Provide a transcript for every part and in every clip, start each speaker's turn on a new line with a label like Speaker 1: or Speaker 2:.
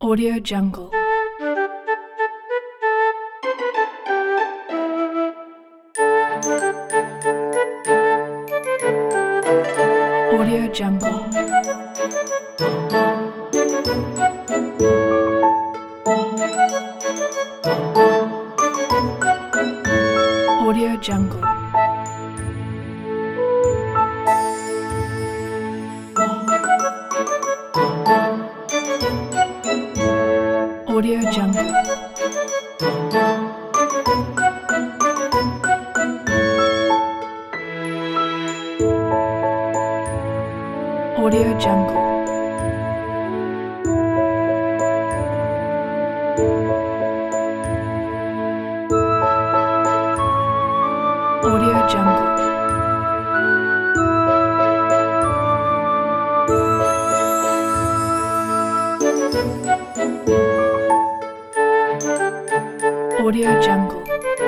Speaker 1: Audio Jungle. Audio Jungle. Audio Jungle. Audio Jungle. Audio Jungle. Audio Jungle. Audio Jungle.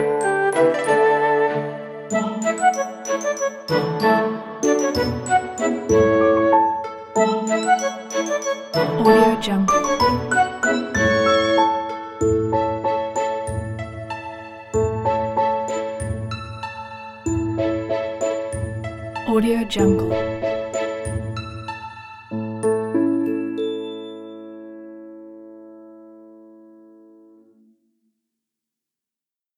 Speaker 1: Audio Jungle. Audio Jungle.